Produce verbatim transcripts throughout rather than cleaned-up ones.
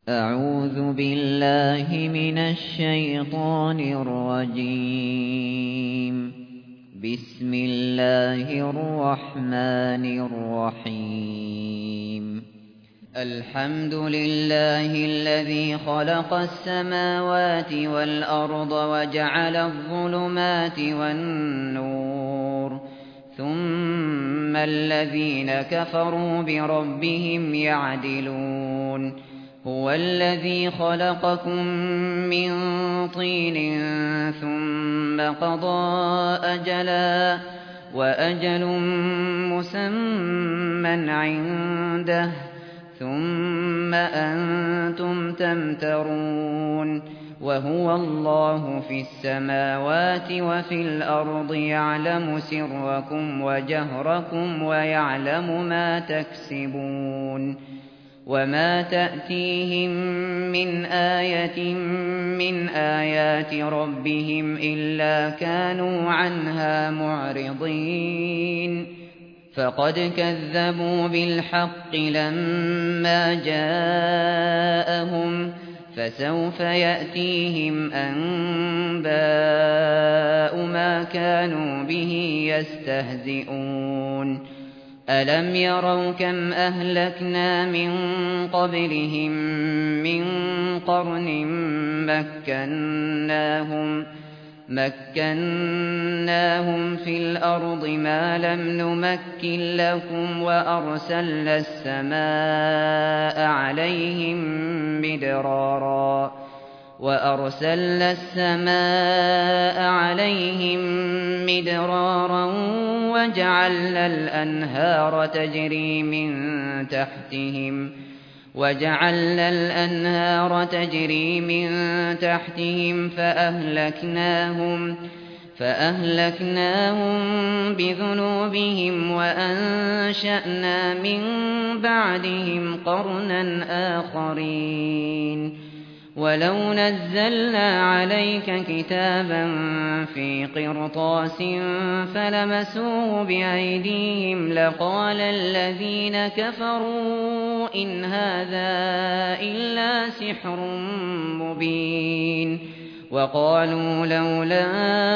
أعوذ بالله من الشيطان الرجيم. بسم الله الرحمن الرحيم. الحمد لله الذي خلق السماوات والأرض وجعل الظلمات والنور، ثم الذين كفروا بربهم يعدلون. هو الذي خلقكم من طين ثم قضى أجلا وأجل مسمى عنده ثم أنتم تمترون. وهو الله في السماوات وفي الأرض يعلم سركم وجهركم ويعلم ما تكسبون. وما تأتيهم من آية من آيات ربهم إلا كانوا عنها معرضين. فقد كذبوا بالحق لما جاءهم، فسوف يأتيهم أنباء ما كانوا به يستهزئون. ألم يروا كم أهلكنا من قبلهم من قرن مكناهم مكناهم في الأرض ما لم نمكن لكم وأرسلنا السماء عليهم مدرارا وأرسلنا السماء عليهم مدرارا وجعلنا الأنهار تجري من تحتهم وجعلنا الأنهار تجري من تحتهم فأهلكناهم فأهلكناهم بذنوبهم وأنشأنا من بعدهم قرنا آخرين. ولو نزلنا عليك كتابا في قرطاس فلمسوه بأيديهم لقال الذين كفروا إن هذا إلا سحر مبين. وقالوا لولا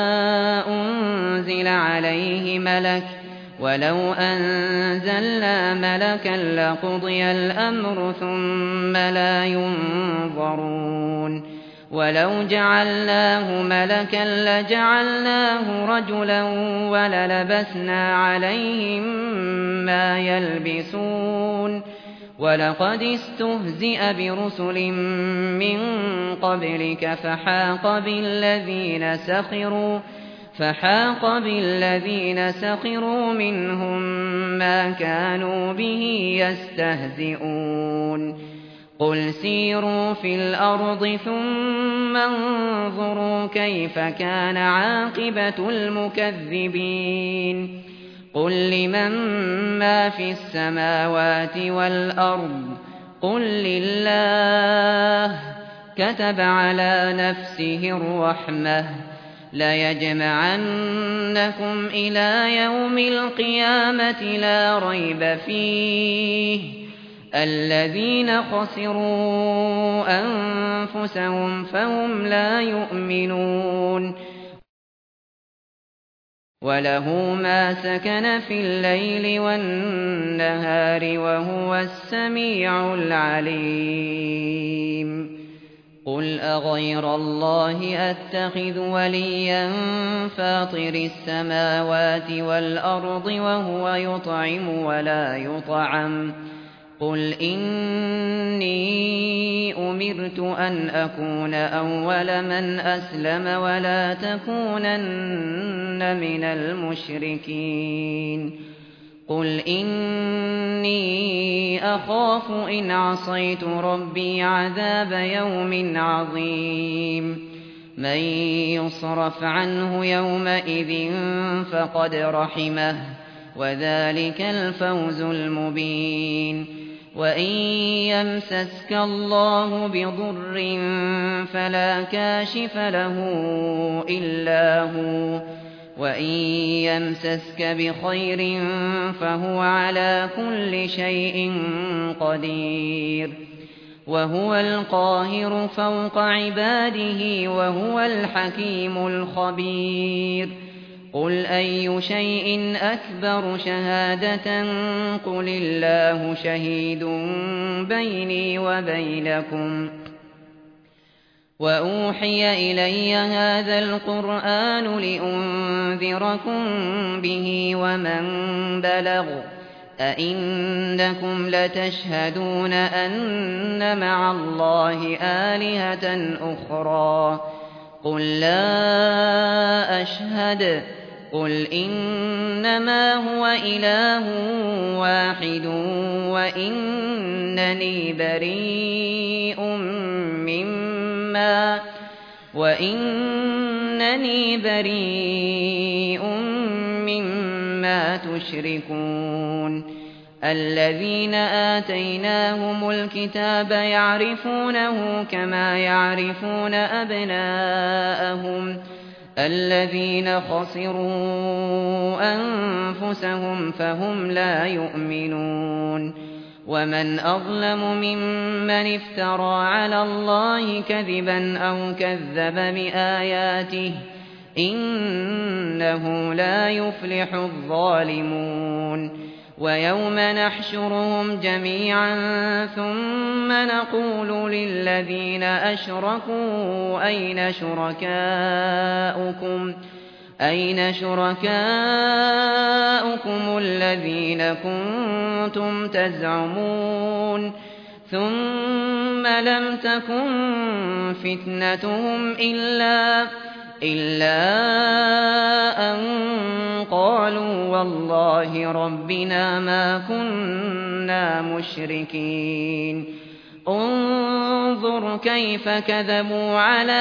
أنزل عليه ملك ولو أنزلنا ملكا لقضي الأمر ثم لا ينظرون. ولو جعلناه ملكا لجعلناه رجلا وللبسنا عليهم ما يلبسون. ولقد استهزئ برسل من قبلك فحاق بالذين سخروا فحاق بالذين سخروا منهم ما كانوا به يستهزئون. قل سيروا في الأرض ثم انظروا كيف كان عاقبة المكذبين. قل لمن ما في السماوات والأرض قل لله كتب على نفسه الرحمة ليجمعنكم إلى يوم القيامة لا ريب فيه الذين خسروا أنفسهم فهم لا يؤمنون. وله ما سكن في الليل والنهار وهو السميع العليم. قل أغير الله أتخذ وليا فاطر السماوات والأرض وهو يطعم ولا يطعم. قل إني أمرت أن أكون أول من أسلم ولا تكونن من المشركين. قل إني أخاف إن عصيت ربي عذاب يوم عظيم. من يصرف عنه يومئذ فقد رحمه وذلك الفوز المبين. وإن يمسسك الله بضر فلا كاشف له إلا هو وَإِن يَمْسَسْكَ بِخَيْرٍ فَهُوَ عَلَى كُلِّ شَيْءٍ قَدِيرٌ وهو القاهر فوق عباده وهو الحكيم الخبير قل أي شيء أكبر شهادة قل الله شهيد بيني وبينكم وأوحي إلي هذا القرآن لأنذركم به ومن بلغ أئنكم لتشهدون أن مع الله آلهة أخرى قل لا أشهد قل إنما هو إله واحد وإنني بريء مما وإنني بريء مما تشركون الذين آتيناهم الكتاب يعرفونه كما يعرفون أبناءهم الذين خسروا أنفسهم فهم لا يؤمنون ومن أظلم ممن افترى على الله كذبا أو كذب بآياته إنه لا يفلح الظالمون ويوم نحشرهم جميعا ثم نقول للذين أشركوا أين شركاؤكم أين شركاؤكم الذين كنتم تزعمون ثم لم تكن فتنتهم إلا إلا أن قالوا والله ربنا ما كنا مشركين انظر كيف كذبوا على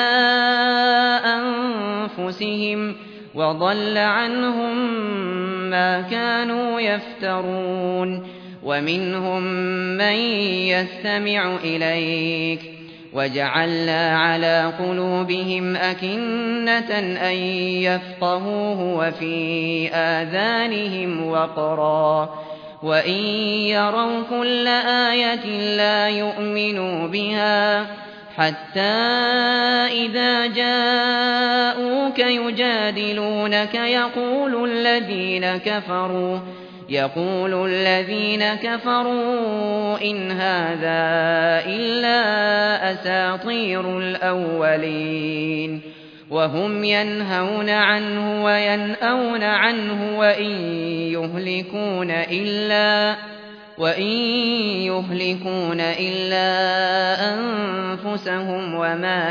أنفسهم وضل عنهم ما كانوا يفترون ومنهم من يستمع إليك وجعلنا على قلوبهم أكنة أن يفقهوه وفي آذانهم وقرا وإن يروا كل آية لا يؤمنوا بها حتى إذا جاءوك يجادلونك يقول الذين كفروا يقول الذين كفروا إن هذا إلا أساطير الأولين وهم ينهون عنه وينأون عنه وإن يهلكون إلا وإن يهلكون إلا أنفسهم وما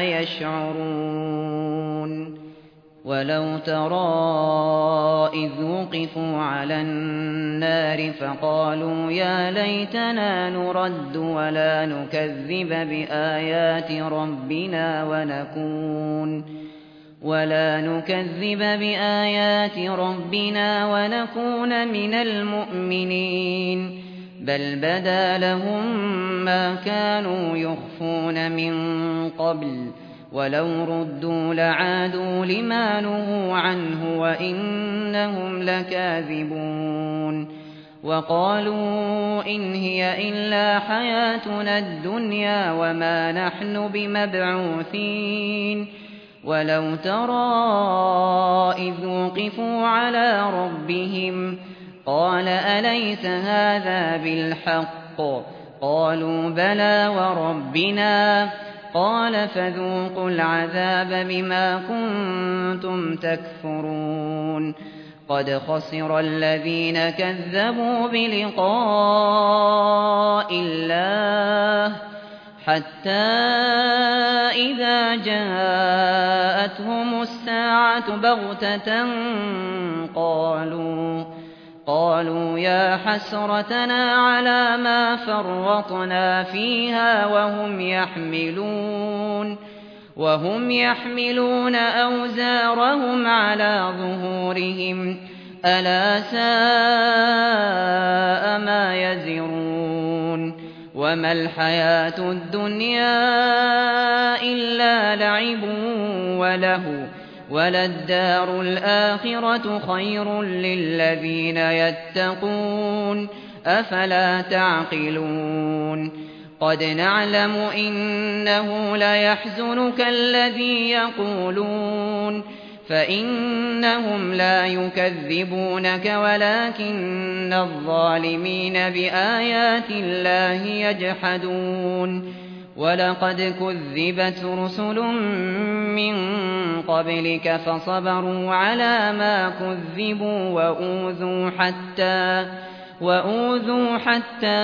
يشعرون ولو ترى إذ وقفوا على النار فقالوا يا ليتنا نرد ولا نكذب بآيات ربنا ونكون ولا نكذب بآيات ربنا ونكون من المؤمنين بل بدا لهم ما كانوا يخفون من قبل ولو ردوا لعادوا لما نهوا عنه وإنهم لكاذبون وقالوا إن هي إلا حياتنا الدنيا وما نحن بمبعوثين ولو ترى إذ وقفوا على ربهم قال أليس هذا بالحق قالوا بلى وربنا قال فذوقوا العذاب بما كنتم تكفرون قد خسر الذين كذبوا بلقاء الله حتى إذا جاءتهم الساعة بغتة قالوا قالوا يا حسرتنا على ما فرطنا فيها وهم يحملون وهم يحملون أوزارهم على ظهورهم ألا ساء ما يزرون وما الحياة الدنيا إلا لعب وله وللدار الآخرة خير للذين يتقون أفلا تعقلون قد نعلم إنه ليحزنك الذي يقولون فإنهم لا يكذبونك ولكن الظالمين بآيات الله يجحدون ولقد كذبت رسل من قبلك فصبروا على ما كذبوا وأوذوا حتى وأوذوا حتى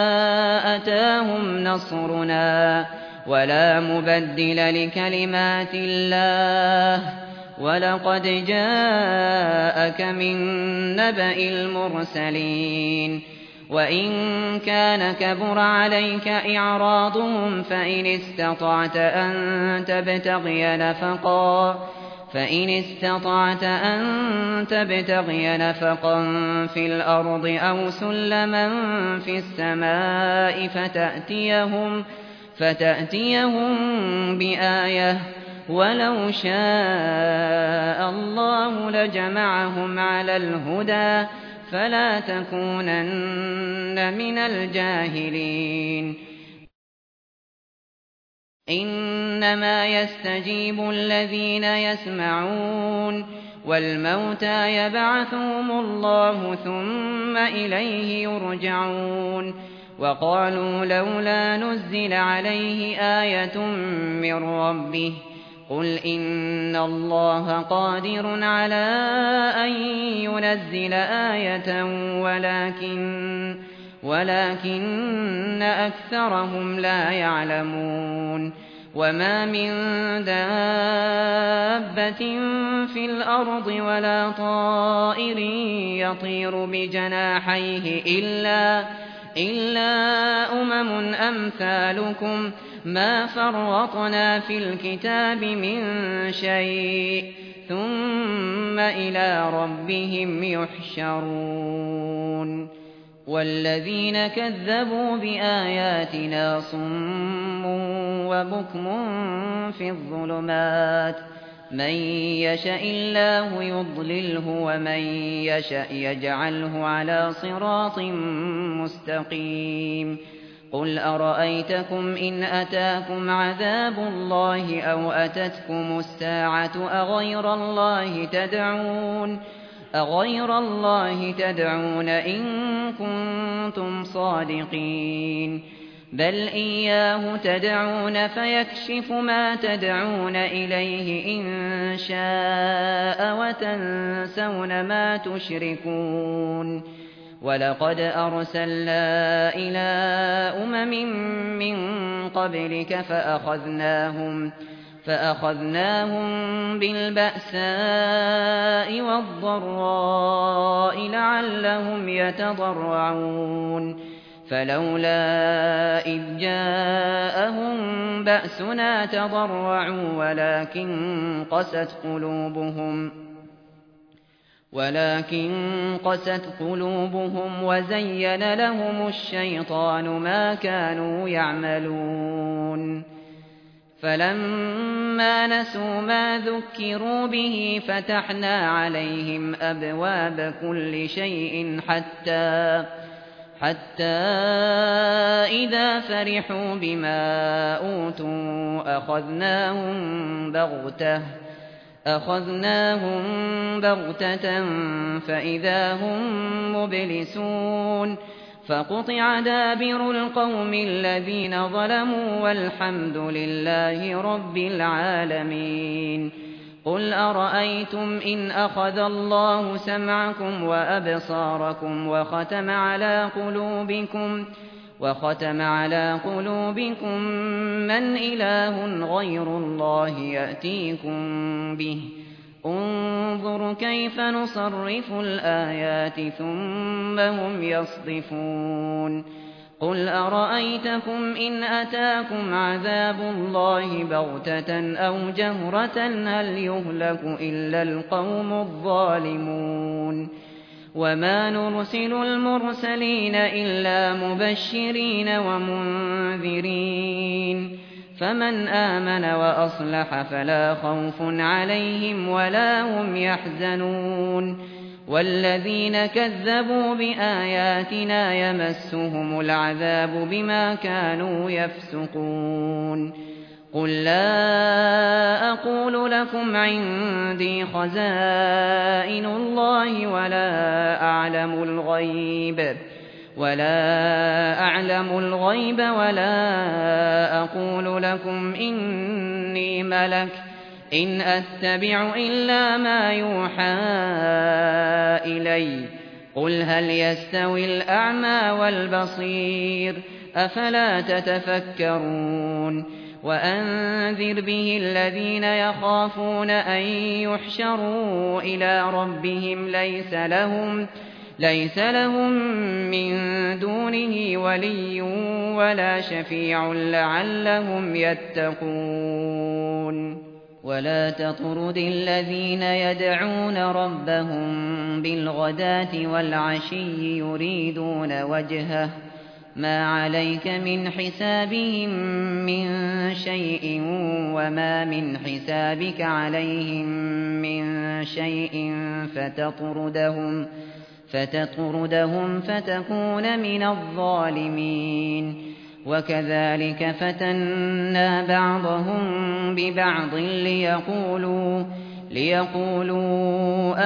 أتاهم نصرنا ولا مبدل لكلمات الله ولقد جاءك من نبأ المرسلين وإن كان كبر عليك إعراضهم فإن استطعت أن تبتغي نفقا فإن استطعت أن تبتغي نفقا في الأرض أو سلما في السماء فتأتيهم فتأتيهم بآية ولو شاء الله لجمعهم على الهدى فلا تكونن من الجاهلين إنما يستجيب الذين يسمعون والموتى يبعثهم الله ثم إليه يرجعون وقالوا لولا نزل عليه آية من ربه قل إن الله قادر على أن ينزل آية ولكن ولكن أكثرهم لا يعلمون وما من دابة في الأرض ولا طائر يطير بجناحيه إلا إلا أمم أمثالكم ما فرطنا في الكتاب من شيء ثم إلى ربهم يحشرون والذين كذبوا بآياتنا صم وبكم في الظلمات من يشاء الله يضلله ومن يشاء يجعله على صراط مستقيم قل أرأيتكم إن أتاكم عذاب الله أو أتتكم الساعة أغير الله تدعون أغير الله تدعون إن كنتم صادقين بل إياه تدعون فيكشف ما تدعون إليه إن شاء وتنسون ما تشركون ولقد أرسلنا إلى أمم من قبلك فأخذناهم فأخذناهم بالبأساء والضراء لعلهم يتضرعون فلولا إذ جاءهم بأسنا تضرعوا ولكن قست قلوبهم ولكن قست قلوبهم وزين لهم الشيطان ما كانوا يعملون فلما نسوا ما ذكروا به فتحنا عليهم أبواب كل شيء حتى حتى إذا فرحوا بما أوتوا أخذناهم بغتة أخذناهم بغتة فإذا هم مبلسون فقطع دابر القوم الذين ظلموا والحمد لله رب العالمين قل أرأيتم إن أخذ الله سمعكم وأبصاركم وختم على قلوبكم وختم على قلوبكم من إله غير الله يأتيكم به انظر كيف نصرف الآيات ثم هم يصدفون قل أرأيتكم إن أتاكم عذاب الله بغتة أو جهرة هل يهلك إلا القوم الظالمون وما نرسل المرسلين إلا مبشرين ومنذرين فمن آمن وأصلح فلا خوف عليهم ولا هم يحزنون والذين كذبوا بآياتنا يمسهم العذاب بما كانوا يفسقون قل لا أقول لكم عندي خزائن الله ولا أعلم الغيب ولا أعلم الغيب ولا أقول لكم إني ملك إن أتبع إلا ما يوحى إلي قل هل يستوي الأعمى والبصير أفلا تتفكرون وأنذر به الذين يخافون أن يحشروا إلى ربهم ليس لهم ليس لهم من دونه ولي ولا شفيع لعلهم يتقون ولا تطرد الذين يدعون ربهم بالغداة والعشي يريدون وجهه ما عليك من حسابهم من شيء وما من حسابك عليهم من شيء فتطردهم فتطردهم فتكون من الظالمين وكذلك فتنا بعضهم ببعض ليقولوا ليقولوا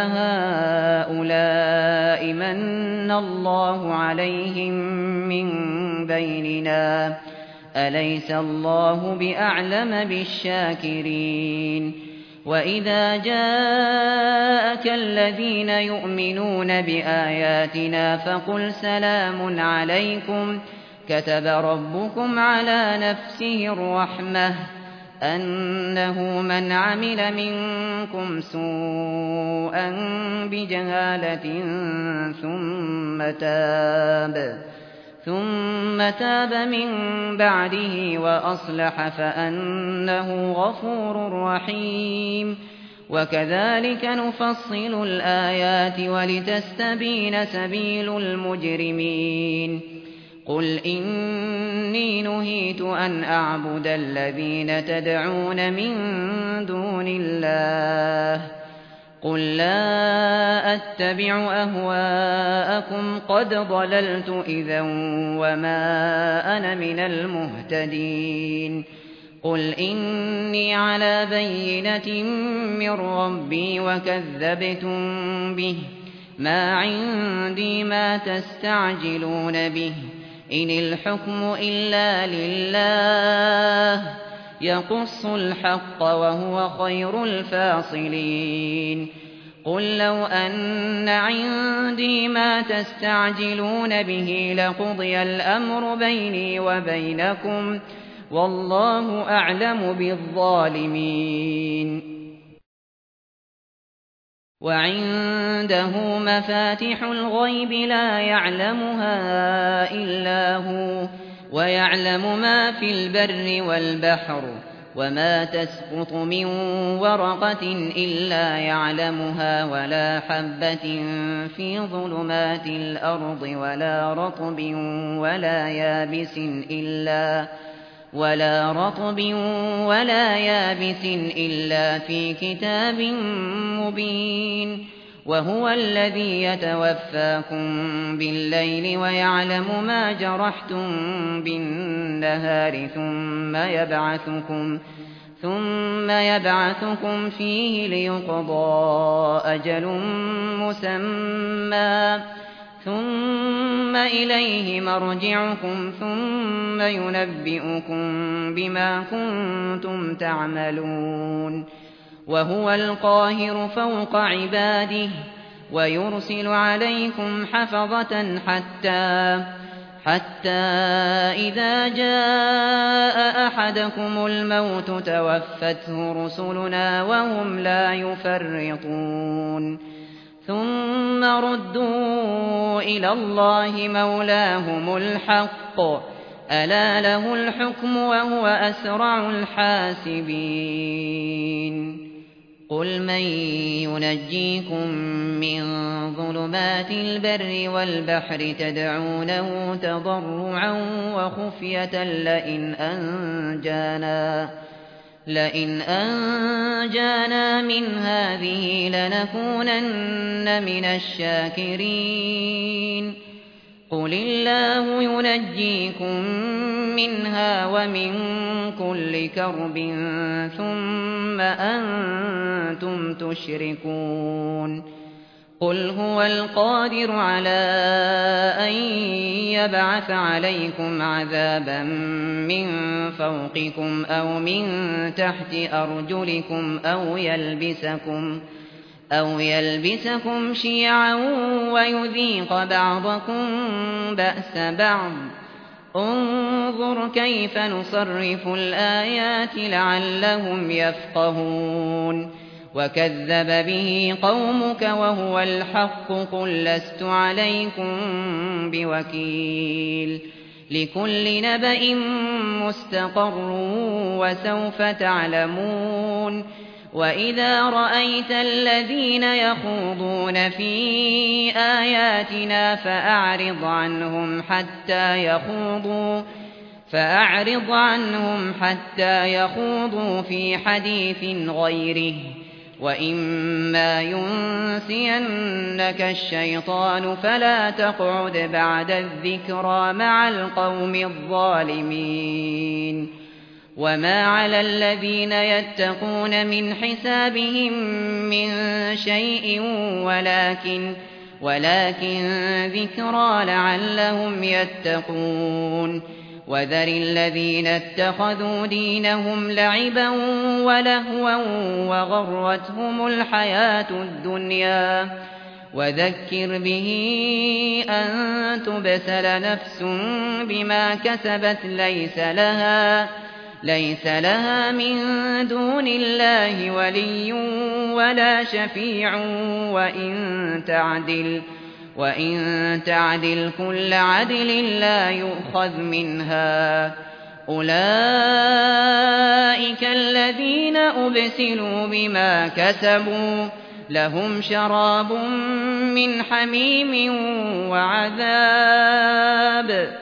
أهؤلاء من الله عليهم من بيننا أليس الله بأعلم بالشاكرين وإذا جاءك الذين يؤمنون بآياتنا فقل سلام عليكم كتب ربكم على نفسه الرحمة أنه من عمل منكم سوءا بجهالة ثم تاب ثم تاب من بعده وأصلح فأنه غفور رحيم وكذلك نفصل الآيات ولتستبين سبيل المجرمين قل إني نهيت أن أعبد الذين تدعون من دون الله قل لا أتبع أهواءكم قد ضللت إذا وما أنا من المهتدين قل إني على بينة من ربي وكذبتم به ما عندي ما تستعجلون به إن الحكم إلا لله يقص الحق وهو خير الفاصلين قل لو أن عندي ما تستعجلون به لقضي الأمر بيني وبينكم والله أعلم بالظالمين وعنده مفاتح الغيب لا يعلمها إلا هو ويعلم ما في البر والبحر وما تسقط من ورقة إلا يعلمها ولا حبة في ظلمات الأرض ولا رطب ولا يابس إلا ولا رطب ولا يابس إلا في كتاب مبين وهو الذي يتوفاكم بالليل ويعلم ما جرحتم بالنهار ثم يبعثكم ثم يبعثكم فيه ليقضى أجل مسمى ثم إليه مرجعكم ثم ينبئكم بما كنتم تعملون وهو القاهر فوق عباده ويرسل عليكم حفظة حتى حتى إذا جاء أحدكم الموت توفته رسلنا وهم لا يفرطون ثم ردوا إلى الله مولاهم الحق ألا له الحكم وهو أسرع الحاسبين قل من ينجيكم من ظلمات البر والبحر تدعونه تضرعا وخفية لئن أنجانا لئن أنجانا من هذه لنكونن من الشاكرين قل الله ينجيكم منها ومن كل كرب ثم أنتم تشركون قل هو القادر على أن يبعث عليكم عذابا من فوقكم أو من تحت أرجلكم أو يلبسكم أو يلبسكم شيعا ويذيق بعضكم بأس بعض انظر كيف نصرف الآيات لعلهم يفقهون وكذب به قومك وهو الحق قل لست عليكم بوكيل لكل نبأ مستقر وسوف تعلمون وإذا رأيت الذين يخوضون في آياتنا فأعرض عنهم حتى يخوضوا فأعرض عنهم حتى يخوضوا في حديث غيره وإما ينسينك الشيطان فلا تقعد بعد الذكرى مع القوم الظالمين وما على الذين يتقون من حسابهم من شيء ولكن ولكن ذكرى لعلهم يتقون وذر الذين اتخذوا دينهم لعبا ولهوا وغرتهم الحياة الدنيا وذكر به أن تبسل نفس بما كسبت ليس لها ليس لها من دون الله ولي ولا شفيع وإن تعدل وإن تعدل كل عدل لا يؤخذ منها أولئك الذين أبسلوا بما كسبوا لهم شراب من حميم وعذاب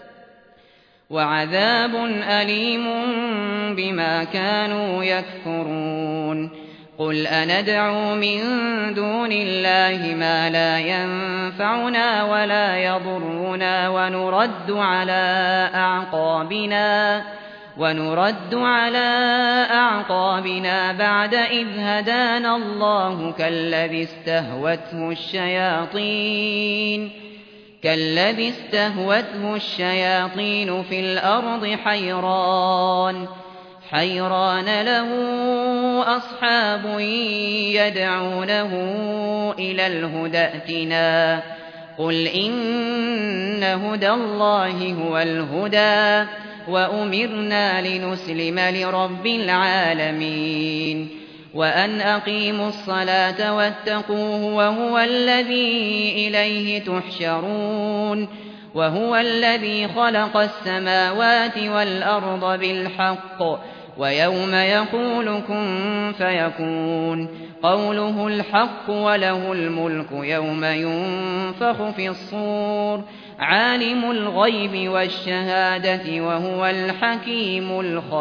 وعذاب أليم بما كانوا يكفرون قل أندعو من دون الله ما لا ينفعنا ولا يضرنا ونرد على أعقابنا ونرد على أعقابنا بعد إذ هدانا الله كالذي استهوته الشياطين كالذي استهوته الشياطين في الأرض حيران حيران له أصحاب يدعونه إلى الهدى ائتنا قل إن هدى الله هو الهدى وأمرنا لنسلم لرب العالمين وأن أقيموا الصلاة واتقوه وهو الذي إليه تحشرون وهو الذي خلق السماوات والأرض بالحق ويوم يقول كن فيكون قوله الحق وله الملك يوم ينفخ في الصور عالم الغيب والشهادة وهو الحكيم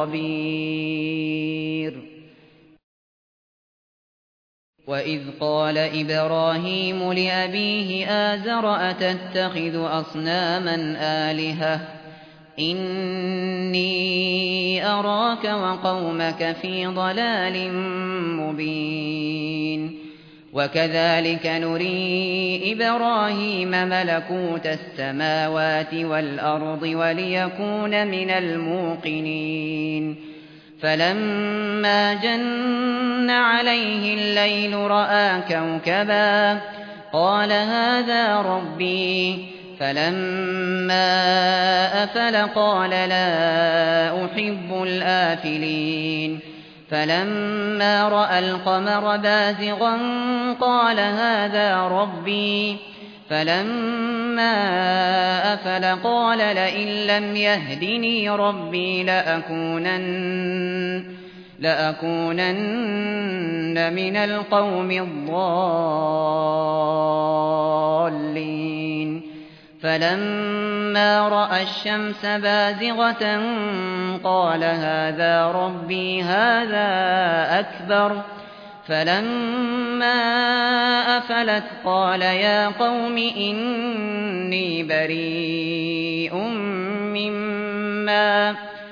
الخبير وإذ قال إبراهيم لأبيه آزر أتتخذ أصناما آلهة إني أراك وقومك في ضلال مبين وكذلك نري إبراهيم ملكوت السماوات والأرض وليكون من الموقنين فلما جن عليه الليل رأى كوكبا قال هذا ربي فلما أفل قال لا أحب الآفلين فلما رأى القمر بازغا قال هذا ربي فلما أفل قال لئن لم يهدني ربي لأكونن لأكونن من القوم الضالين فلما رأى الشمس بازغة قال هذا ربي هذا أكبر فلما أفلت قال يا قوم إني بريء مما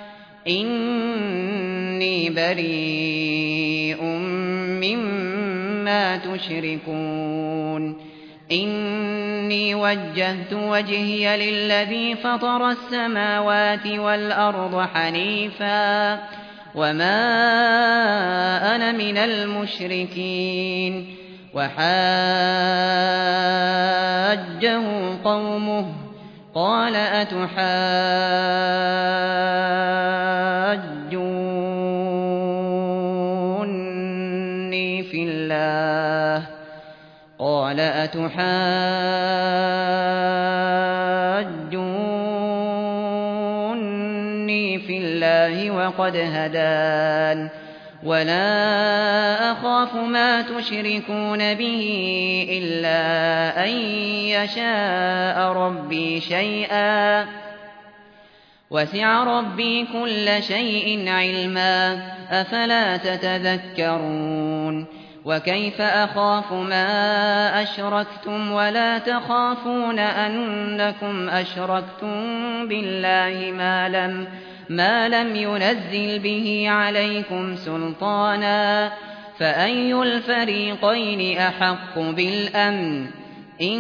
إني بريء مما تشركون إني وجهت وجهي للذي فطر السماوات والأرض حنيفا وما أنا من المشركين وحاجه قومه قال أتحاجوني في الله قال أتحاجوني في الله وقد هدان ولا أخاف ما تشركون به إلا أن يشاء ربي شيئا وسع ربي كل شيء علما أفلا تتذكرون وكيف أخاف ما أشركتم ولا تخافون أنكم أشركتم بالله ما لم ما لم ينزل به عليكم سلطانا فأي الفريقين أحق بالأمن إن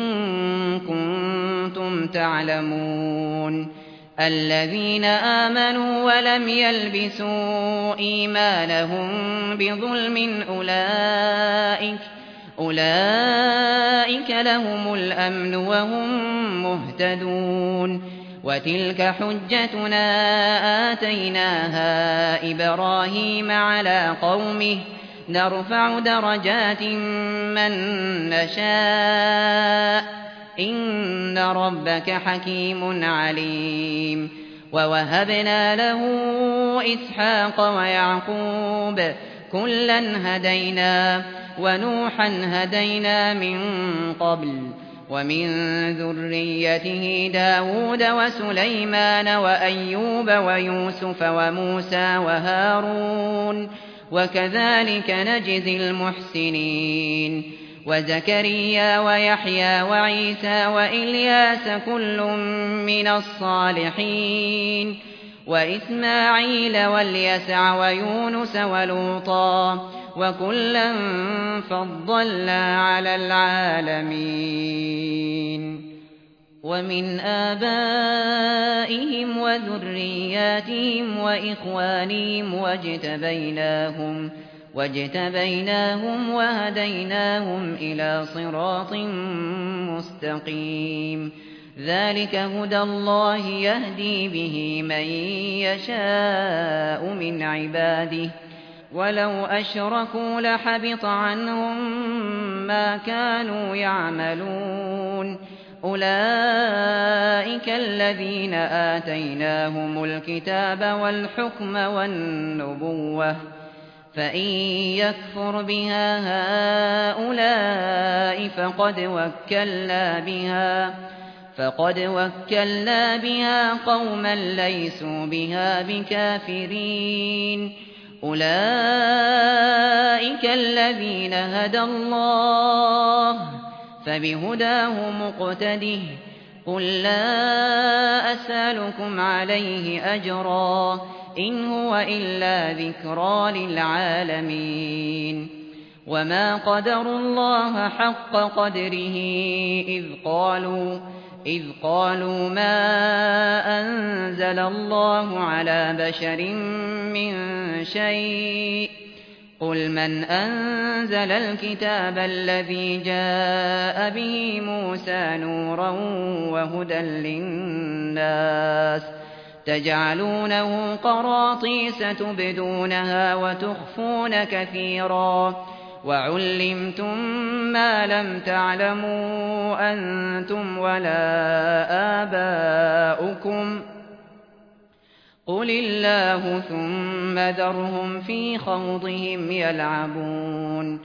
كنتم تعلمون الذين آمنوا ولم يلبسوا إيمانهم بظلم أولئك أولئك لهم الأمن وهم مهتدون وتلك حجتنا آتيناها إبراهيم على قومه نرفع درجات من نشاء إن ربك حكيم عليم ووهبنا له إسحاق ويعقوب كلا هدينا ونوحا هدينا من قبل ومن ذريته داود وسليمان وأيوب ويوسف وموسى وهارون وكذلك نجزي المحسنين وزكريا ويحيى وعيسى وإلياس كل من الصالحين وإسماعيل واليسع ويونس ولوطا وكلا فضلنا على العالمين ومن آبائهم وذرياتهم وإخوانهم واجتبيناهم واجتبيناهم وهديناهم إلى صراط مستقيم ذلك هدى الله يهدي به من يشاء من عباده ولو أشركوا لحبط عنهم ما كانوا يعملون أولئك الذين آتيناهم الكتاب والحكم والنبوة فإن يكفر بها هؤلاء فقد وكلنا بها فقد وكلنا بها قوما ليسوا بها بكافرين أولئك الذين هدى الله فبهداه مقتده قل لا أسألكم عليه أجرا إن هو إلا ذكرى للعالمين وما قدروا الله حق قدره إذ قالوا إذ قالوا ما أنزل الله على بشر من شيء قل من أنزل الكتاب الذي جاء به موسى نورا وهدى للناس تجعلونه قراطيس تبدونها وتخفون كثيرا وعلمتم ما لم تعلموا أنتم ولا آباؤكم قل الله ثم ذرهم في خوضهم يلعبون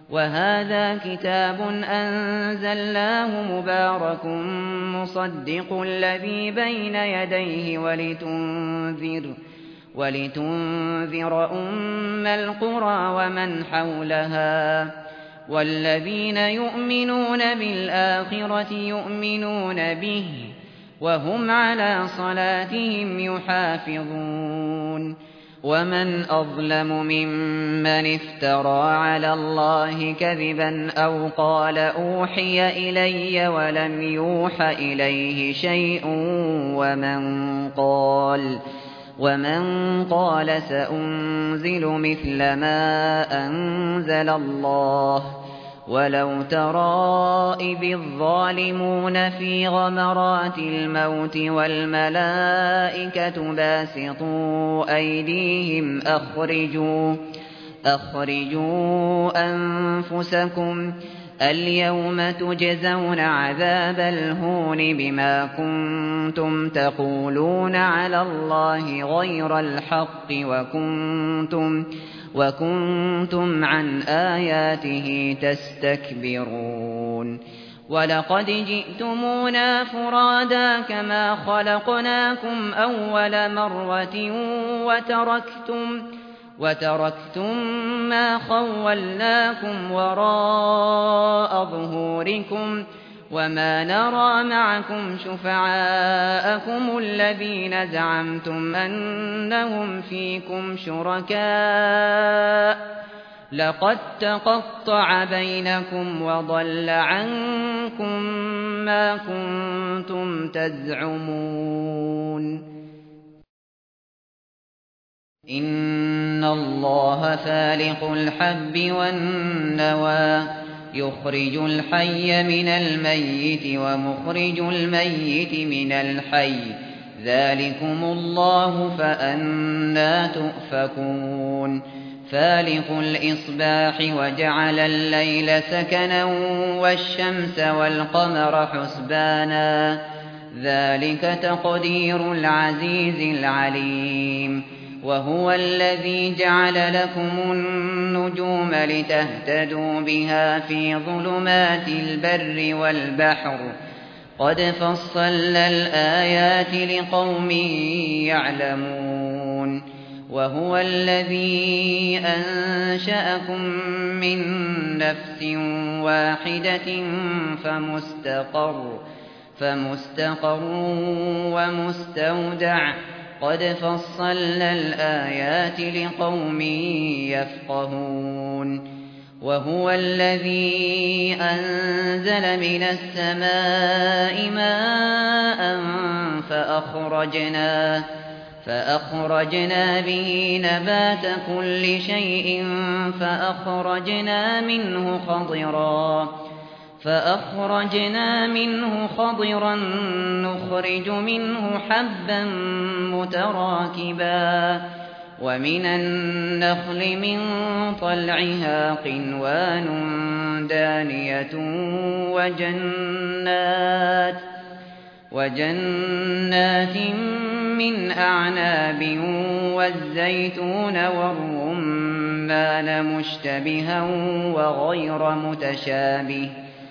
وهذا كتاب أنزلناه مبارك مصدق الذي بين يديه ولتنذر ولتنذر أم القرى ومن حولها والذين يؤمنون بالآخرة يؤمنون به وهم على صلاتهم يحافظون ومن أظلم ممن افترى على الله كذبا أو قال أوحي إلي ولم يوح إليه شيء ومن قال ومن قال سأنزل مثل ما أنزل الله ولو ترى إذ الظالمون في غمرات الموت والملائكة باسطوا أيديهم أخرجوا أخرجوا أنفسكم اليوم تجزون عذاب الهون بما كنتم تقولون على الله غير الحق وكنتم وكنتم عن آياته تستكبرون ولقد جئتمونا فرادا كما خلقناكم أول مرة وتركتم وتركتم ما خولناكم وراء ظهوركم وما نرى معكم شفعاءكم الذين زعمتم أنهم فيكم شركاء لقد تقطع بينكم وضل عنكم ما كنتم تزعمون إن الله فالق الحب والنوى يخرج الحي من الميت ومخرج الميت من الحي ذلكم الله فأنى تؤفكون فالق الإصباح وجعل الليل سكنا والشمس والقمر حسبانا ذلك تقدير العزيز العليم وهو الذي جعل لكم النجوم لتهتدوا بها في ظلمات البر والبحر قد فصلنا الآيات لقوم يعلمون وهو الذي أنشأكم من نفس واحدة فمستقر فمستقر ومستودع قد فصلنا الآيات لقوم يفقهون وهو الذي أنزل من السماء ماء فأخرجنا فأخرجنا به نبات كل شيء فأخرجنا منه خضرا فأخرجنا منه خضرا نخرج منه حبا متراكبا ومن النخل من طلعها قنوان دانية وجنات وجنات من أعناب والزيتون والرمان مشتبها وغير متشابه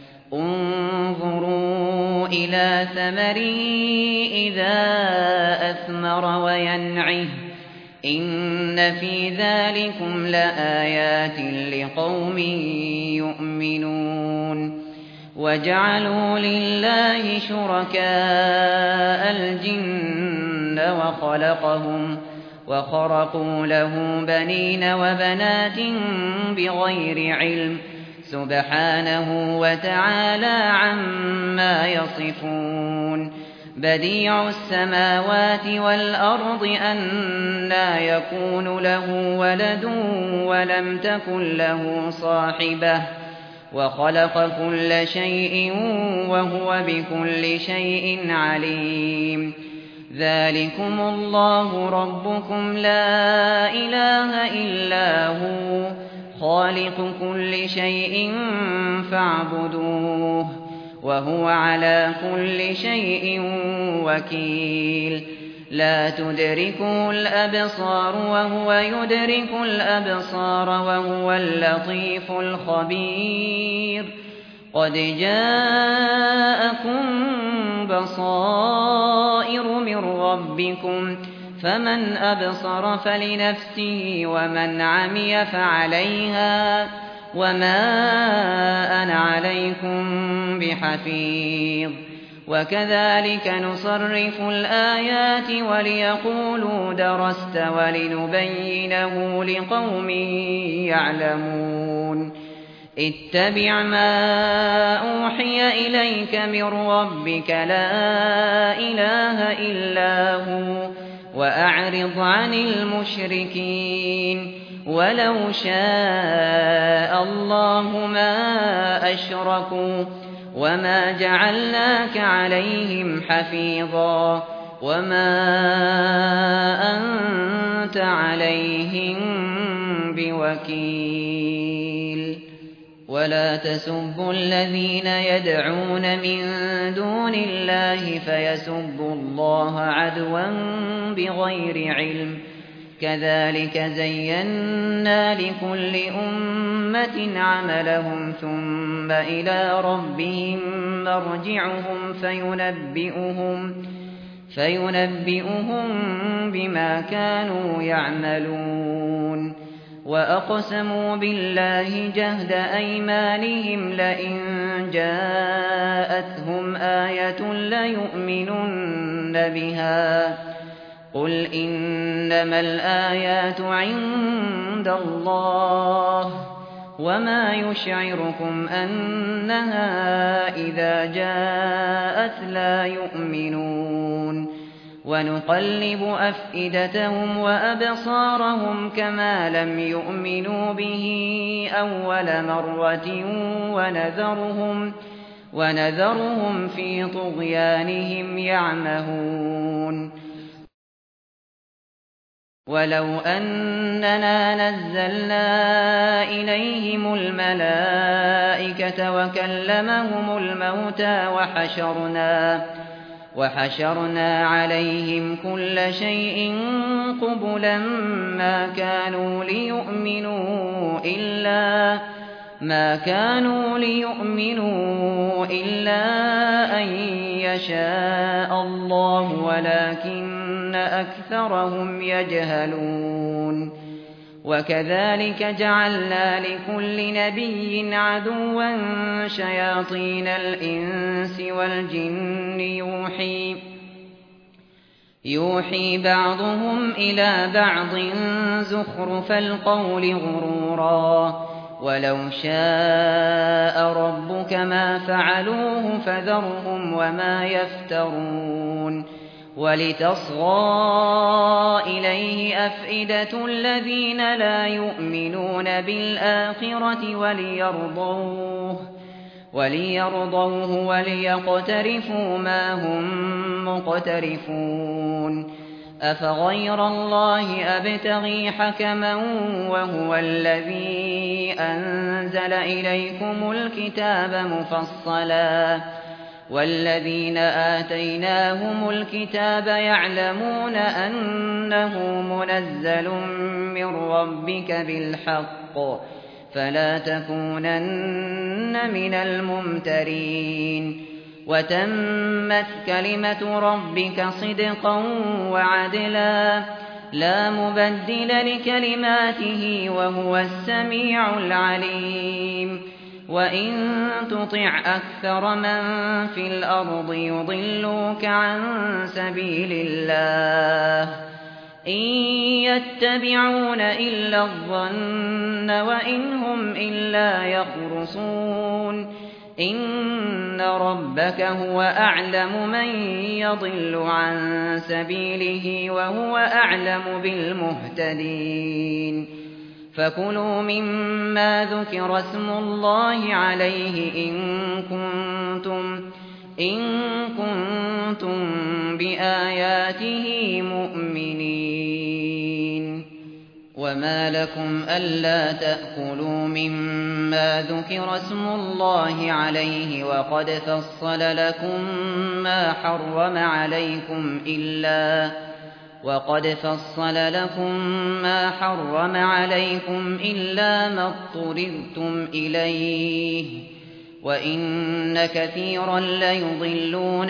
انظروا إلى ثمره إذا أثمر وينعه إن في ذلكم لآيات لقوم يؤمنون وجعلوا لله شركاء الجن وخلقهم وخرقوا له بنين وبنات بغير علم سبحانه وتعالى عما يصفون بديع السماوات والأرض أنى يكون له ولد ولم تكن له صاحبة وخلق كل شيء وهو بكل شيء عليم ذلكم الله ربكم لا إله إلا هو خالق كل شيء فاعبدوه وهو على كل شيء وكيل لا تدركه الأبصار وهو يدرك الأبصار وهو اللطيف الخبير قد جاءكم بصائر من ربكم فمن أبصر فلنفسه ومن عمي فعليها وما أنا عليكم بحفيظ وكذلك نصرف الآيات وليقولوا درست ولنبينه لقوم يعلمون اتبع ما أوحي إليك من ربك لا إله إلا هو وأعرض عن المشركين ولو شاء الله ما أشركوا وما جعلناك عليهم حفيظا وما أنت عليهم بوكيل ولا تسبوا الذين يدعون من دون الله فيسبوا الله عدوا بغير علم كذلك زينا لكل أمة عملهم ثم إلى ربهم مرجعهم فينبئهم فينبئهم بما كانوا يعملون وأقسموا بالله جهد أيمانهم لئن جاءتهم آية ليؤمنن بها قل إنما الآيات عند الله وما يشعركم أنها إذا جاءت لا يؤمنون ونقلب أفئدتهم وأبصارهم كما لم يؤمنوا به أول مرة ونذرهم, ونذرهم في طغيانهم يعمهون ولو أننا نزلنا إليهم الملائكة وكلمهم الموتى وحشرنا وحشرنا عليهم كل شيء قبلا ما كانوا ليؤمنوا إلا ما كانوا ليؤمنوا إلا أن يشاء الله ولكن أكثرهم يجهلون وكذلك جعلنا لكل نبي عدوا شياطين الإنس والجن يوحي يوحي بعضهم إلى بعض زخرف القول غرورا ولو شاء ربك ما فعلوه فذرهم وما يفترون ولتصغى إليه أفئدة الذين لا يؤمنون بالآخرة وليرضوه وليرضوه وليقترفوا ما هم مقترفون أفغير الله أبتغي حكما وهو الذي أنزل إليكم الكتاب مفصلا والذين آتيناهم الكتاب يعلمون أنه منزل من ربك بالحق فلا تكونن من الممترين وتمت كلمة ربك صدقا وعدلا لا مبدل لكلماته وهو السميع العليم وإن تطع أكثر من في الأرض يضلوك عن سبيل الله إن يتبعون إلا الظن وإن هم إلا يخرصون إن ربك هو أعلم من يضل عن سبيله وهو أعلم بالمهتدين فكلوا مما ذكر اسم الله عليه إن كنتم إن كنتم بآياته مؤمنين وما لكم ألا تأكلوا مما ذكر اسم الله عليه وقد فصل لكم ما حرم عليكم إلا وقد فصل لكم ما حرم عليكم إلا ما اضطررتم إليه وإن كثيرا ليضلون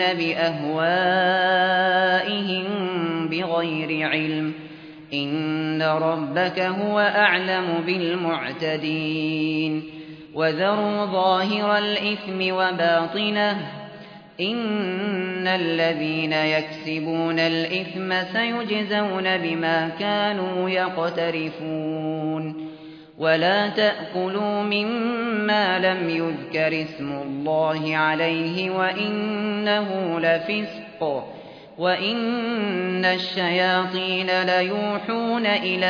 بأهوائهم بغير علم إن ربك هو أعلم بالمعتدين وذروا ظاهر الإثم وباطنه إن الذين يكسبون الإثم سيجزون بما كانوا يقترفون ولا تأكلوا مما لم يذكر اسم الله عليه وإنه لفسق وإن الشياطين ليوحون إلى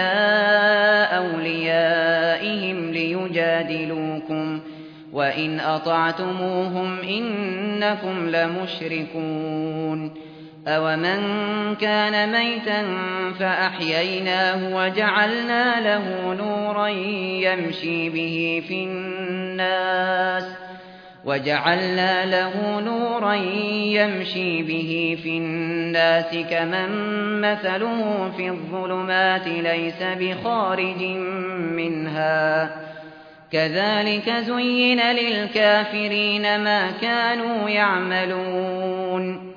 أوليائهم ليجادلوكم وإن أطعتموهم إنكم لمشركون أومن كان ميتا فأحييناه وجعلنا له نورا يمشي به في الناس وجعلنا له نورا يمشي به في الناس كمن مثله في الظلمات ليس بخارج منها كذلك زين للكافرين ما كانوا يعملون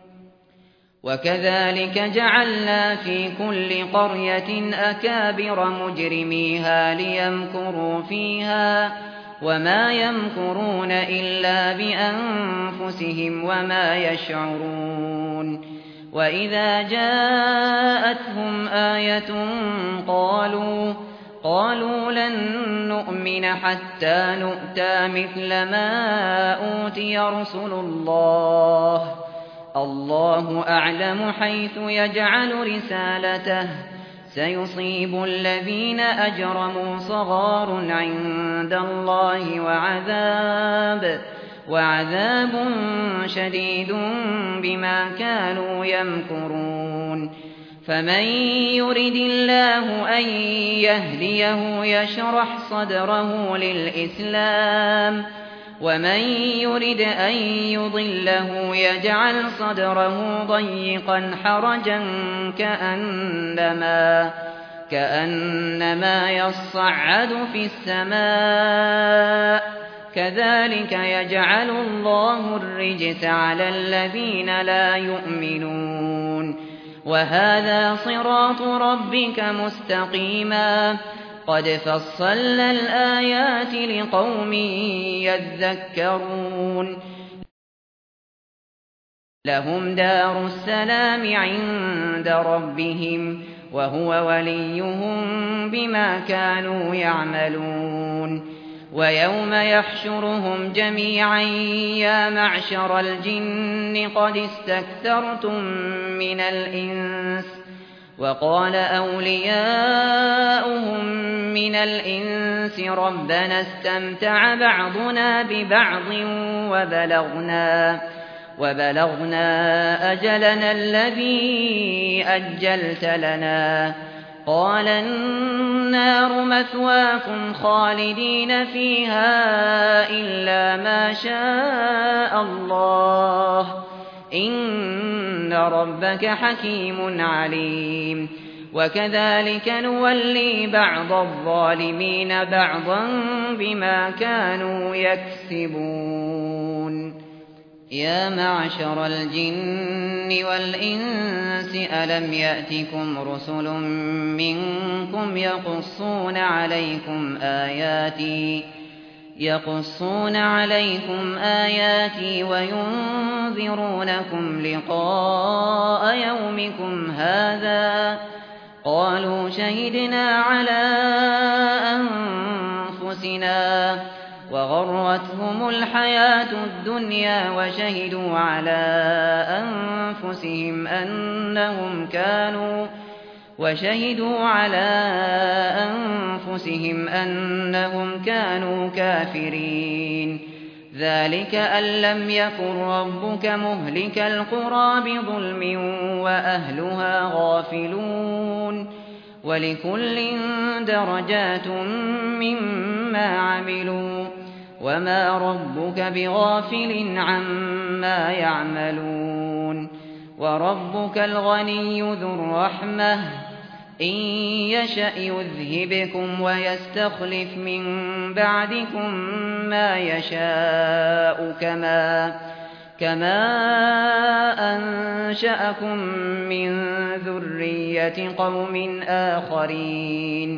وكذلك جعلنا في كل قرية أكابر مجرميها ليمكروا فيها وما يمكرون إلا بأنفسهم وما يشعرون وإذا جاءتهم آية قالوا قالوا لن نؤمن حتى نؤتى مثل ما أوتي رسل الله الله أعلم حيث يجعل رسالته سيصيب الذين أجرموا صغار عند الله وعذاب وعذاب شديد بما كانوا يمكرون فمن يرد الله أن يهديه يشرح صدره للإسلام ومن يرد أن يضله يجعل صدره ضيقا حرجا كأنما, كأنما يصعد في السماء كذلك يجعل الله الرجس على الذين لا يؤمنون وهذا صراط ربك مستقيما قد فصلنا الآيات لقوم يذكرون لهم دار السلام عند ربهم وهو وليهم بما كانوا يعملون ويوم يحشرهم جميعا يا معشر الجن قد استكثرتم من الإنس وقال أولياؤهم من الإنس ربنا استمتع بعضنا ببعض وبلغنا وبلغنا أجلنا الذي أجلت لنا قال النار مثواكم خالدين فيها إلا ما شاء الله إن ربك حكيم عليم وكذلك نولي بعض الظالمين بعضا بما كانوا يكسبون يا معشر الجن والإنس ألم يأتكم رسل منكم يقصون عليكم آياتي يقصون عليكم آياتي وينذرونكم لقاء يومكم هذا قالوا شهدنا على أنفسنا وغرتهم الحياة الدنيا وشهدوا على أنفسهم أنهم كانوا وشهدوا على أنفسهم أنهم كانوا كافرين ذلك أن لم يكن ربك مهلك القرى بظلم وأهلها غافلون ولكل درجات مما عملوا وما ربك بغافل عما يعملون وربك الغني ذو الرحمة إن يشأ يذهبكم ويستخلف من بعدكم ما يشاء كما كما أنشأكم من ذرية قوم آخرين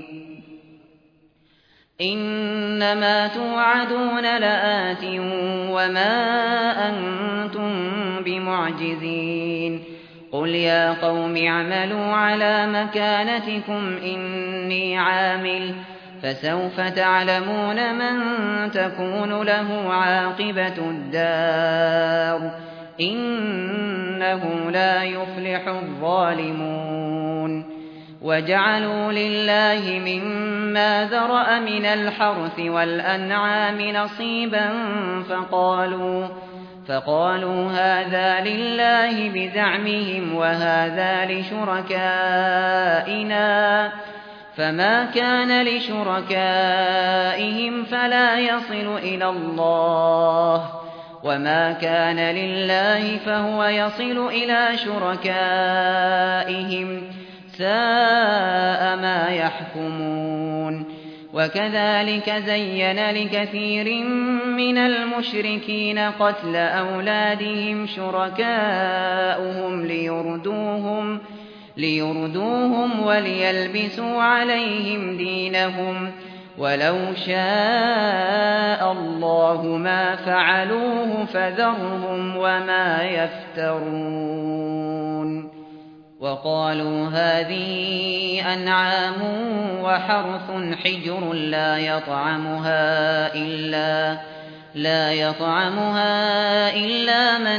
إنما توعدون لآت وما أنتم بمعجزين قل يا قوم اعملوا على مكانتكم إني عامل فسوف تعلمون من تكون له عاقبة الدار إنه لا يفلح الظالمون وجعلوا لله مما ذرأ من الحرث والأنعام نصيبا فقالوا فقالوا هذا لله بزعمهم وهذا لشركائنا فما كان لشركائهم فلا يصل إلى الله وما كان لله فهو يصل إلى شركائهم ساء ما يحكمون وكذلك زين لكثير من المشركين قتل أولادهم شركاؤهم ليردوهم ليردوهم وليلبسوا عليهم دينهم ولو شاء الله ما فعلوه فذرهم وما يفترون وقالوا هذه أنعام وحرث حجر لا يطعمها إلا لا يطعمها إلا من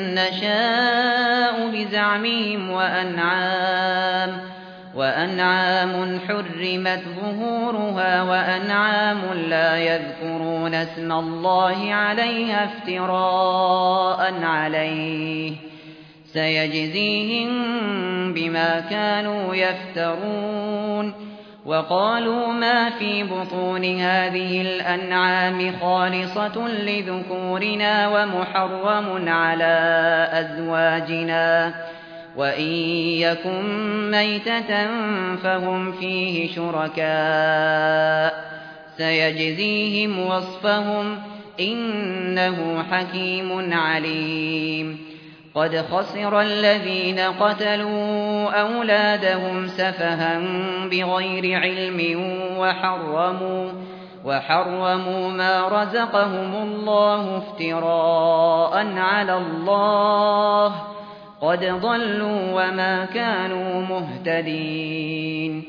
نشاء بزعمهم وأنعام وأنعام حرمت ظهورها وأنعام لا يذكرون اسم الله عليها افتراء عليه سيجزيهم بما كانوا يفترون وقالوا ما في بطون هذه الأنعام خالصة لذكورنا ومحرم على أزواجنا وإن يكن ميتة فهم فيه شركاء سيجزيهم وصفهم إنه حكيم عليم قد خسر الذين قتلوا أولادهم سفها بغير علم وحرموا وحرموا ما رزقهم الله افتراء على الله قد ضلوا وما كانوا مهتدين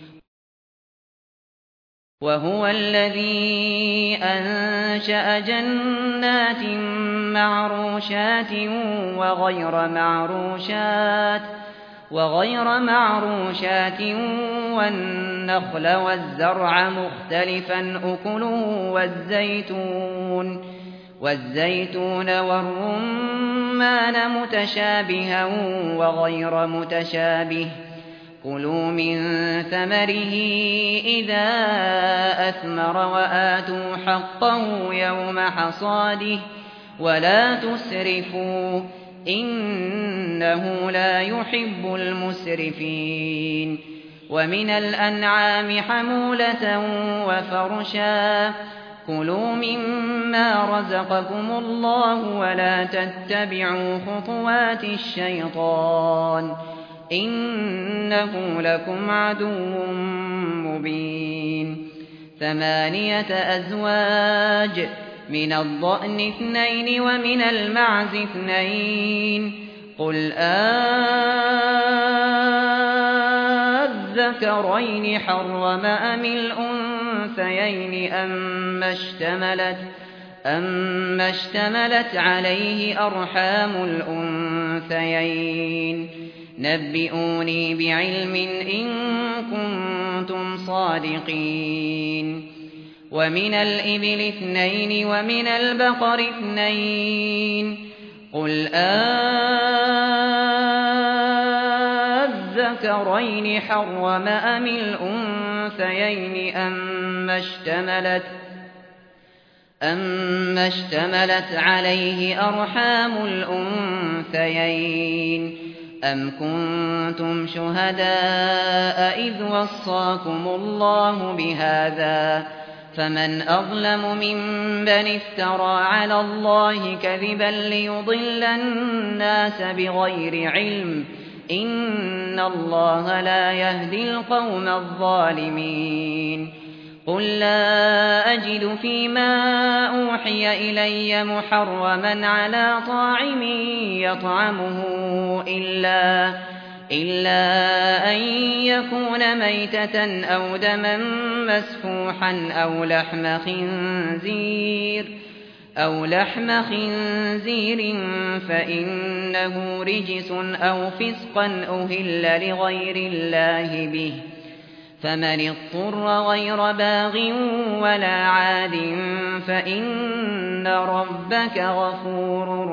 وهو الذي أنشأ جنات معروشات وغير معروشات وغير معروشات والنخل والزرع مختلفا أكله والزيتون والزيتون والرمان متشابها وغير متشابه كلوا من ثمره إذا أثمر وآتوا حقه يوم حصاده ولا تسرفوا إنه لا يحب المسرفين ومن الأنعام حمولة وفرشا كلوا مما رزقكم الله ولا تتبعوا خطوات الشيطان إنه لكم عدو مبين ثمانية أزواج من الضأن اثنين ومن المعز اثنين قل أذكرين حرم أم الأنثيين أما اشتملت أما اشتملت عليه أرحام الأنثيين نبئوني بعلم إن كنتم صادقين ومن الإبل اثنين ومن البقر اثنين قل أذكرين حرم أم الأنثيين أما اشتملت أَمَّا اشْتَمَلَتْ عَلَيْهِ أَرْحَامُ الْأُنثَيَيْنِ أَمْ كُنتُمْ شُهَدَاءَ إِذْ وَصَّاكُمُ اللَّهُ بِهَٰذَا ۚ فَمَنْ أَظْلَمُ مِمَّنِ افْتَرَىٰ عَلَى اللَّهِ كَذِبًا لِّيُضِلَّ النَّاسَ بِغَيْرِ عِلْمٍ ۗ إِنَّ اللَّهَ لَا يَهْدِي الْقَوْمَ الظَّالِمِينَ قُل لَّا أَجِدُ فِيمَا أُوحِيَ إِلَيَّ مُحَرَّمًا عَلَىٰ طَاعِمٍ يَطْعَمُهُ إِلَّا إِلَّا أَن يَكُونَ مَيْتَةً أَوْ دَمًا مَّسْفُوحًا أَوْ لَحْمَ خِنزِيرٍ أَوْ لَحْمَ خِنزِيرٍ فَإِنَّهُ رِجْسٌ أَوْ فِسْقًا أُهِلَّ لِغَيْرِ اللَّهِ بِهِ ۚ فَمَنِ اضْطُرَّ غَيْرَ بَاغٍ وَلَا عَادٍ فَإِنَّ رَبَّكَ غَفُورٌ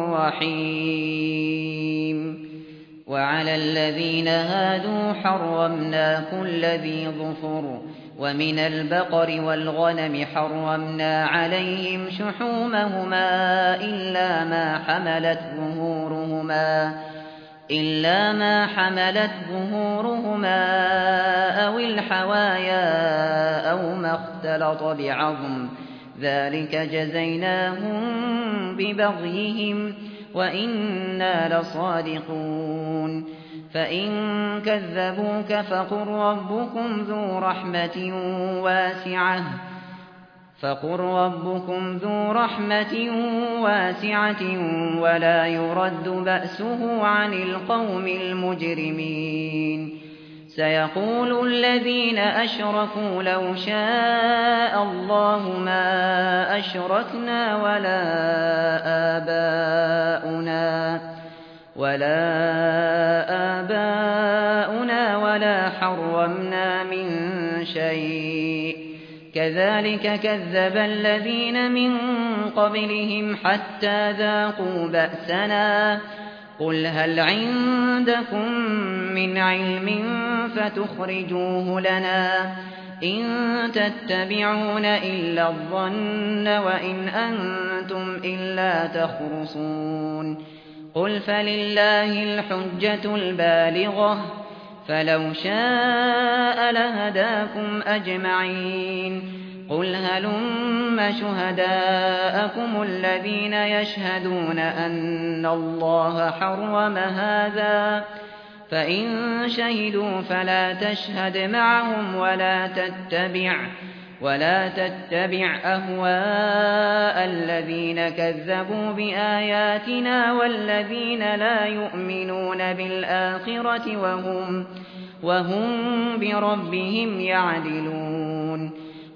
رَّحِيمٌ وَعَلَى الَّذِينَ هَادُوا حَرَّمْنَا كُلَّ ذِي ظُفُرٍ ۖ وَمِنَ الْبَقَرِ وَالْغَنَمِ حَرَّمْنَا عَلَيْهِمْ شُحُومَهُمَا إِلَّا مَا حَمَلَتْ ظُهُورُهُمَا إِلَّا مَا حَمَلَتْ ظُهُورُهُمَا أَوِ الْحَوَايَا أَوْ مَا اخْتَلَطَ بِعَظْمٍ ۚ ذَٰلِكَ جَزَيْنَاهُم بِبَغْيِهِمْ ۖ وَإِنَّا لَصَادِقُونَ فَإِن كَذَّبُوكَ فَقُل رَّبُّكُمْ ذُو رَحْمَةٍ وَاسِعَةٍ فَقُل رَّبُّكُمْ ذُو رَحْمَةٍ وَاسِعَةٍ وَلَا يُرَدُّ بَأْسُهُ عَنِ الْقَوْمِ الْمُجْرِمِينَ سَيَقُولُ الَّذِينَ أَشْرَكُوا لَوْ شَاءَ اللَّهُ مَا أَشْرَكْنَا وَلَا آبَاؤُنَا وَلَا آبَاؤُنَا وَلَا حَرَّمْنَا مِن شَيْءٍ ۚ كَذَٰلِكَ كَذَّبَ الَّذِينَ مِن قَبْلِهِمْ حَتَّىٰ ذَاقُوا بَأْسَنَا ۗ قُلْ هَلْ عِندَكُم مِّنْ عِلْمٍ فَتُخْرِجُوهُ لَنَا ۖ إِن تَتَّبِعُونَ إِلَّا الظَّنَّ وَإِنْ أَنتُمْ إِلَّا تَخْرُصُونَ قُلْ فَلِلَّهِ الْحُجَّةُ الْبَالِغَةُ ۖ فَلَوْ شَاءَ لَهَدَاكُمْ أَجْمَعِينَ قُلْ هَلُمَّ شُهَدَاءَكُمُ الَّذِينَ يَشْهَدُونَ أَنَّ اللَّهَ حَرَّمَ هَٰذَا ۖ فَإِن شَهِدُوا فَلَا تَشْهَدْ مَعَهُمْ وَلَا تَتَّبِعْ وَلَا تَتَّبِعْ أَهْوَاءَ الَّذِينَ كَذَّبُوا بِآيَاتِنَا وَالَّذِينَ لَا يُؤْمِنُونَ بِالْآخِرَةِ وَهُمْ وَهُمْ بِرَبِّهِمْ يَعْدِلُونَ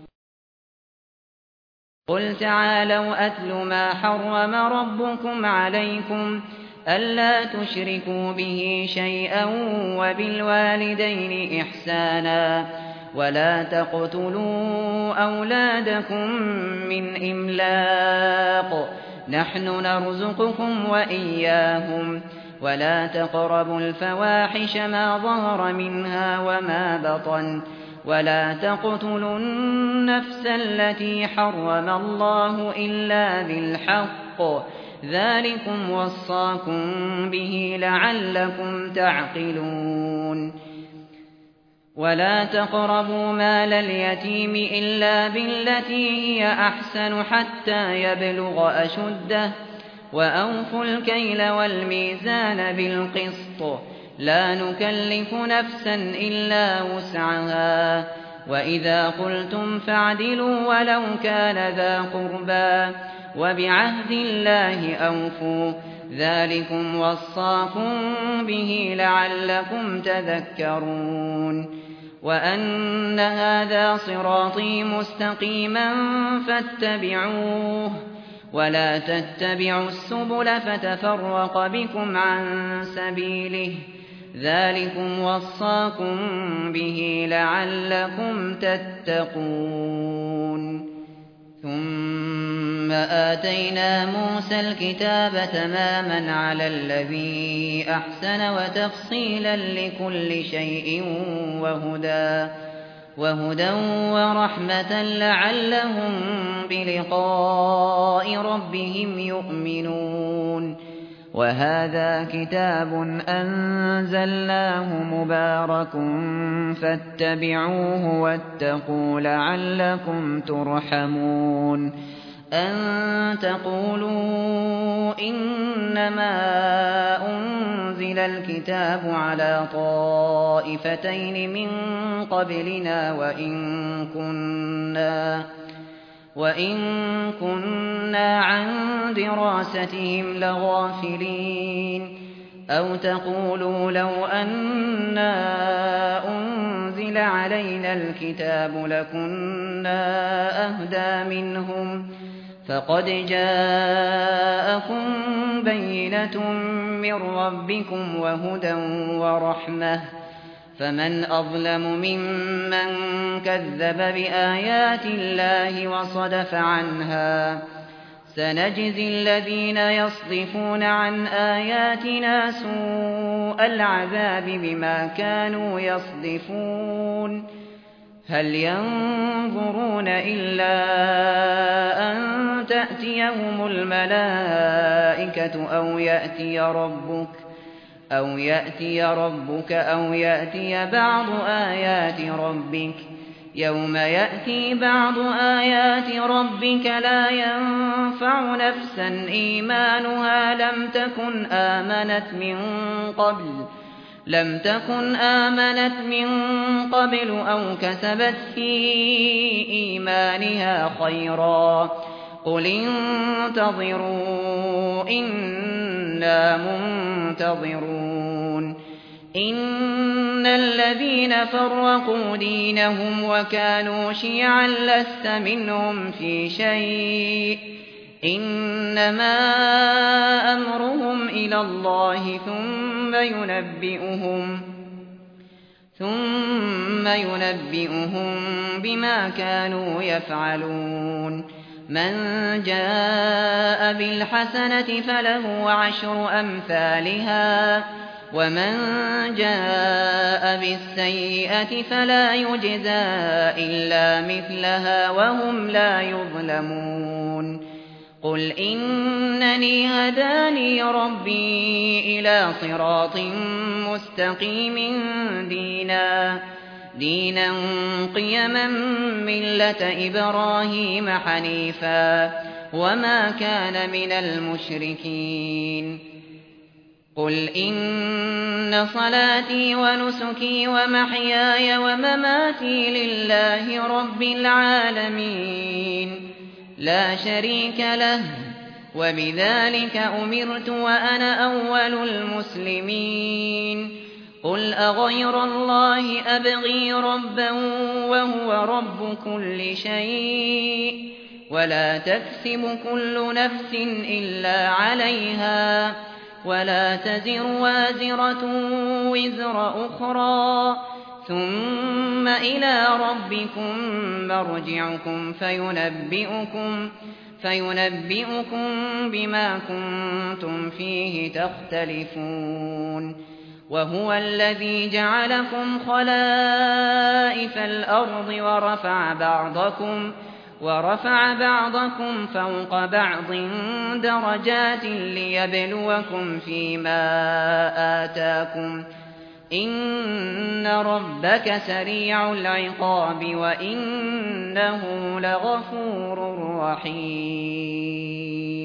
قُلْ تَعَالَوْا أَتْلُ مَا حَرَّمَ رَبُّكُمْ عَلَيْكُمْ أَلَّا تُشْرِكُوا بِهِ شَيْئًا وَبِالْوَالِدَيْنِ إِحْسَانًا وَلَا تَقْتُلُوا أَوْلَادَكُم مِّنْ إِمْلَاقٍ ۖ نَّحْنُ نَرْزُقُكُمْ وَإِيَّاهُمْ ۖ وَلَا تَقْرَبُوا الْفَوَاحِشَ مَا ظَهَرَ مِنْهَا وَمَا بَطَنَ ۖ وَلَا تَقْتُلُوا النَّفْسَ الَّتِي حَرَّمَ اللَّهُ إِلَّا بِالْحَقِّ ۚ ذَٰلِكُمْ وَصَّاكُم بِهِ لَعَلَّكُمْ تَعْقِلُونَ وَلَا تَقْرَبُوا مَالَ الْيَتِيمِ إِلَّا بِالَّتِي هِيَ أَحْسَنُ حَتَّىٰ يَبْلُغَ أَشُدَّهُ ۖ وَأَوْفُوا الْكَيْلَ وَالْمِيزَانَ بِالْقِسْطِ ۖ لَا نُكَلِّفُ نَفْسًا إِلَّا وُسْعَهَا ۖ وَإِذَا قُلْتُمْ فَاعْدِلُوا وَلَوْ كَانَ ذَا قُرْبَىٰ ۖ وَبِعَهْدِ اللَّهِ أَوْفُوا ۚ ذَٰلِكُمْ وَصَّاكُم بِهِ لَعَلَّكُمْ تَذَكَّرُونَ وَأَنَّ هَٰذَا صِرَاطِي مُسْتَقِيمًا فَاتَّبِعُوهُ ۖ وَلَا تَتَّبِعُوا السُّبُلَ فَتَفَرَّقَ بِكُمْ عَن سَبِيلِهِ ۚ ذَٰلِكُمْ وَصَّاكُم بِهِ لَعَلَّكُمْ تَتَّقُونَ ثُمَّ آتَيْنَا مُوسَى الْكِتَابَ تَمَامًا عَلَى الَّذِي أَحْسَنَ وَتَفْصِيلًا لِّكُلِّ شَيْءٍ وَهُدًى وهدى ورحمة لعلهم بلقاء ربهم يؤمنون وهذا كتاب أنزلناه مبارك فاتبعوه واتقوا لعلكم ترحمون أن تقولوا إنما أنزل الكتاب على طائفتين من قبلنا وإن كنا وإن كنا عن دراستهم لغافلين أو تقولوا لو أنا أنزل علينا الكتاب لكنا أهدى منهم فقد جاءكم بينة من ربكم وهدى ورحمة فمن أظلم ممن كذب بآيات الله وصدف عنها سنجزي الذين يصدفون عن آياتنا سوء العذاب بما كانوا يصدفون هل ينظرون إلا أن تأتيهم الملائكة أو يأتي ربك أو يأتي ربك أو يأتي بعض آيات ربك يوم يأتي بعض آيات ربك لا ينفع نفسا إيمانها لم تكن آمنت من قبل لم تكن آمنت من قبل أو كسبت في إيمانها خيرا قل انتظروا إنا منتظرون إن الذين فرقوا دينهم وكانوا شيعا لست منهم في شيء إنما أمرهم إلى الله ثم ينبئهم ثم ينبئهم بما كانوا يفعلون من جاء بالحسنة فله عشر أمثالها ومن جاء بالسيئة فلا يجزى إلا مثلها وهم لا يظلمون قل إنني هداني ربي إلى صراط مستقيم دينا دينا قيما ملة إبراهيم حنيفا وما كان من المشركين قل إن صلاتي ونسكي ومحياي ومماتي لله رب العالمين لا شريك له وبذلك أمرت وأنا أول المسلمين قل أغير الله أبغي ربا وهو رب كل شيء ولا تكسب كل نفس إلا عليها ولا تزر وازرة وزر أخرى ثم إلى ربكم مرجعكم فينبئكم فينبئكم بما كنتم فيه تختلفون وهو الذي جعلكم خلائف الأرض ورفع بعضكم ورفع بعضكم فوق بعض درجات ليبلوكم فيما آتاكم إن ربك سريع العقاب وإنه لغفور رحيم